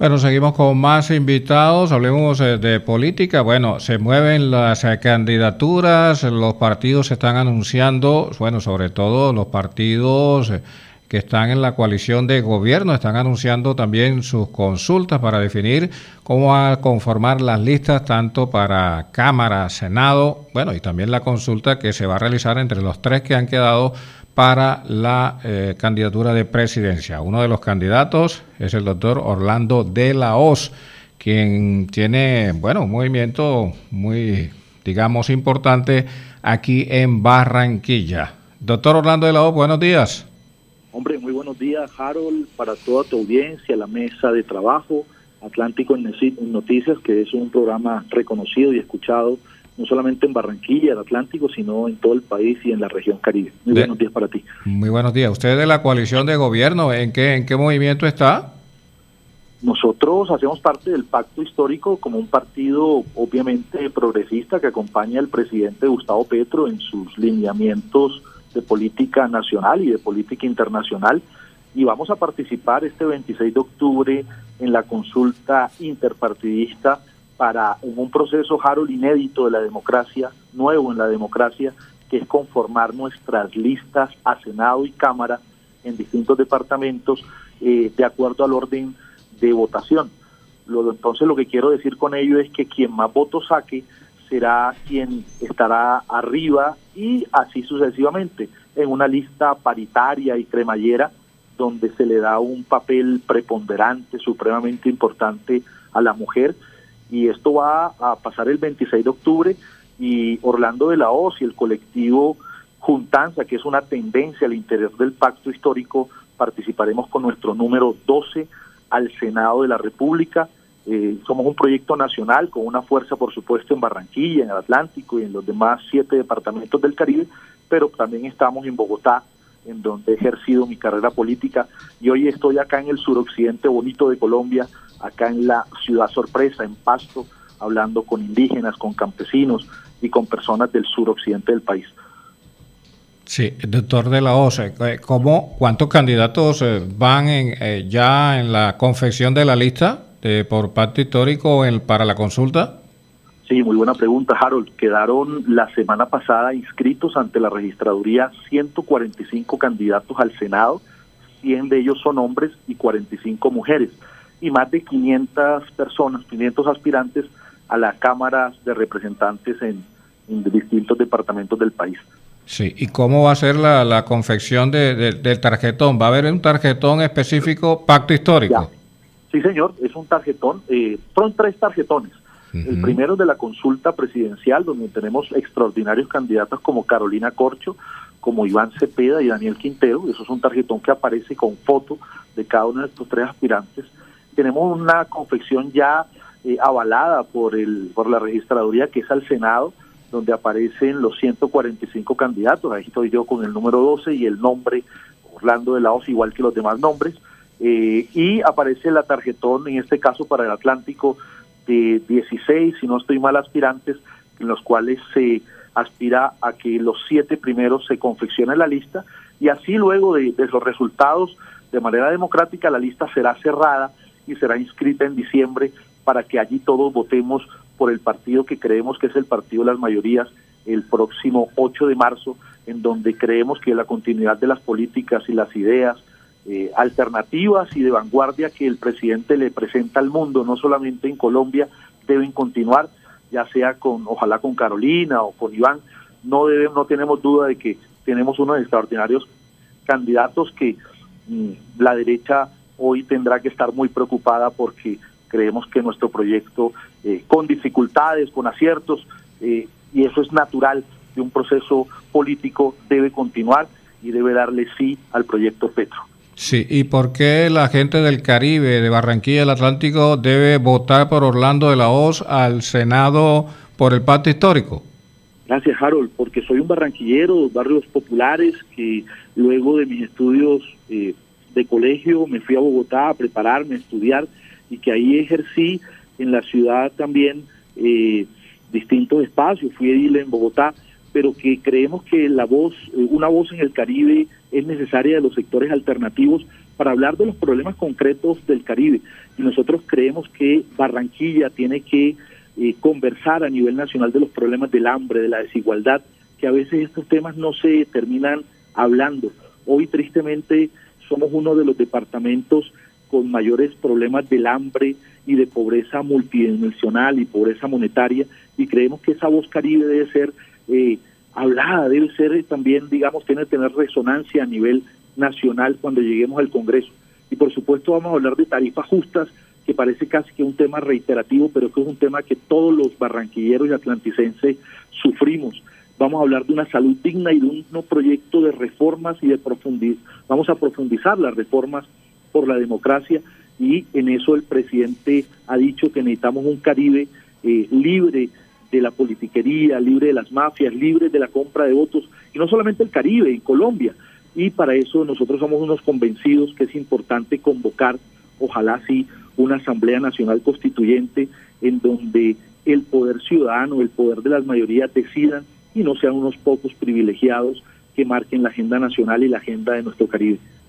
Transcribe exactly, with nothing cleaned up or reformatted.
Bueno, seguimos con más invitados, hablemos eh, de política. Bueno, se mueven las eh, candidaturas, los partidos se están anunciando, bueno, sobre todo los partidos eh, que están en la coalición de gobierno, están anunciando también sus consultas para definir cómo va a conformar las listas, tanto para Cámara, Senado, bueno, y también la consulta que se va a realizar entre los tres que han quedado para la eh, candidatura de presidencia. Uno de los candidatos es el doctor Orlando de la Hoz, quien tiene, bueno, un movimiento muy, digamos, importante aquí en Barranquilla. Doctor Orlando de la Hoz, buenos días. Hombre, muy buenos días, Harold, para toda tu audiencia, la mesa de trabajo, Atlántico en Noticias, que es un programa reconocido y escuchado no solamente en Barranquilla, el Atlántico, sino en todo el país y en la región Caribe. Muy de, buenos días para ti. Muy buenos días. ¿Usted de la coalición de gobierno, en qué, en qué movimiento está? Nosotros hacemos parte del pacto histórico como un partido obviamente progresista que acompaña al presidente Gustavo Petro en sus lineamientos de política nacional y de política internacional, y vamos a participar este veintiséis de octubre en la consulta interpartidista para en un proceso, Harold, inédito de la democracia, nuevo en la democracia, que es conformar nuestras listas a Senado y Cámara en distintos departamentos eh, de acuerdo al orden de votación. Lo, entonces lo que quiero decir con ello es que quien más votos saque será quien estará arriba y así sucesivamente en una lista paritaria y cremallera donde se le da un papel preponderante, supremamente importante a la mujer. Y esto va a pasar el veintiséis de octubre y Orlando de la Hoz y el colectivo Juntanza, que es una tendencia al interior del pacto histórico, participaremos con nuestro número doce al Senado de la República. Eh, somos un proyecto nacional con una fuerza, por supuesto, en Barranquilla, en el Atlántico y en los demás siete departamentos del Caribe, pero también estamos en Bogotá, en donde he ejercido mi carrera política, y hoy estoy acá en el suroccidente bonito de Colombia, acá en la ciudad sorpresa, en Pasto, hablando con indígenas, con campesinos y con personas del suroccidente del país. Sí, doctor de la Hoz, ¿cómo, ¿cuántos candidatos van en, eh, ya en la confección de la lista de, por pacto histórico en, para la consulta? Sí, muy buena pregunta, Harold. Quedaron la semana pasada inscritos ante la registraduría ciento cuarenta y cinco candidatos al Senado, cien de ellos son hombres y cuarenta y cinco mujeres, y más de quinientas personas, quinientos aspirantes a las cámaras de representantes en, en distintos departamentos del país. Sí, ¿y cómo va a ser la, la confección de, de, del tarjetón? ¿Va a haber un tarjetón específico pacto histórico? Ya. Sí, señor, es un tarjetón, eh, son tres tarjetones. Uh-huh. El primero es de la consulta presidencial, donde tenemos extraordinarios candidatos como Carolina Corcho, como Iván Cepeda y Daniel Quintero. Eso es un tarjetón que aparece con foto de cada uno de estos tres aspirantes. Tenemos una confección ya eh, avalada por el por la registraduría, que es al Senado, donde aparecen los ciento cuarenta y cinco candidatos. Ahí estoy yo con el número doce y el nombre Orlando de la Hoz, igual que los demás nombres. Eh, y aparece la tarjetón, en este caso para el Atlántico, de dieciséis, si no estoy mal, aspirantes, en los cuales se aspira a que los siete primeros se confeccione la lista, y así luego de, de los resultados, de manera democrática, la lista será cerrada y será inscrita en diciembre para que allí todos votemos por el partido que creemos que es el partido de las mayorías el próximo ocho de marzo, en donde creemos que la continuidad de las políticas y las ideas eh, alternativas y de vanguardia que el presidente le presenta al mundo, no solamente en Colombia, deben continuar, ya sea con, ojalá con Carolina o con Iván. No debemos, no tenemos duda de que tenemos unos extraordinarios candidatos que mmm, la derecha hoy tendrá que estar muy preocupada, porque creemos que nuestro proyecto, eh, con dificultades, con aciertos, eh, y eso es natural de un proceso político, debe continuar y debe darle sí al proyecto Petro. Sí, ¿y por qué la gente del Caribe, de Barranquilla, del Atlántico, debe votar por Orlando de la Hoz al Senado por el pacto histórico? Gracias, Harold, porque soy un barranquillero, barrios populares, que luego de mis estudios eh, de colegio me fui a Bogotá a prepararme, a estudiar, y que ahí ejercí en la ciudad también eh, distintos espacios. Fui edil en Bogotá, pero que creemos que la voz, una voz en el Caribe es necesaria de los sectores alternativos para hablar de los problemas concretos del Caribe. Y nosotros creemos que Barranquilla tiene que eh, conversar a nivel nacional de los problemas del hambre, de la desigualdad, que a veces estos temas no se terminan hablando. Hoy, tristemente, somos uno de los departamentos con mayores problemas del hambre y de pobreza multidimensional y pobreza monetaria, y creemos que esa voz Caribe debe ser eh, hablada, debe ser eh, también, digamos, tiene que tener resonancia a nivel nacional cuando lleguemos al Congreso. Y por supuesto vamos a hablar de tarifas justas, que parece casi que un tema reiterativo, pero que es un tema que todos los barranquilleros y atlanticenses sufrimos. Vamos a hablar de una salud digna y de un no proyecto de reformas y de profundizar. Vamos a profundizar las reformas por la democracia, y en eso el presidente ha dicho que necesitamos un Caribe eh, libre de la politiquería, libre de las mafias, libre de la compra de votos, y no solamente el Caribe, en Colombia. Y para eso nosotros somos unos convencidos que es importante convocar, ojalá sí, una Asamblea Nacional Constituyente en donde el poder ciudadano, el poder de las mayorías decidan y no sean unos pocos privilegiados que marquen la agenda nacional y la agenda de nuestro Caribe.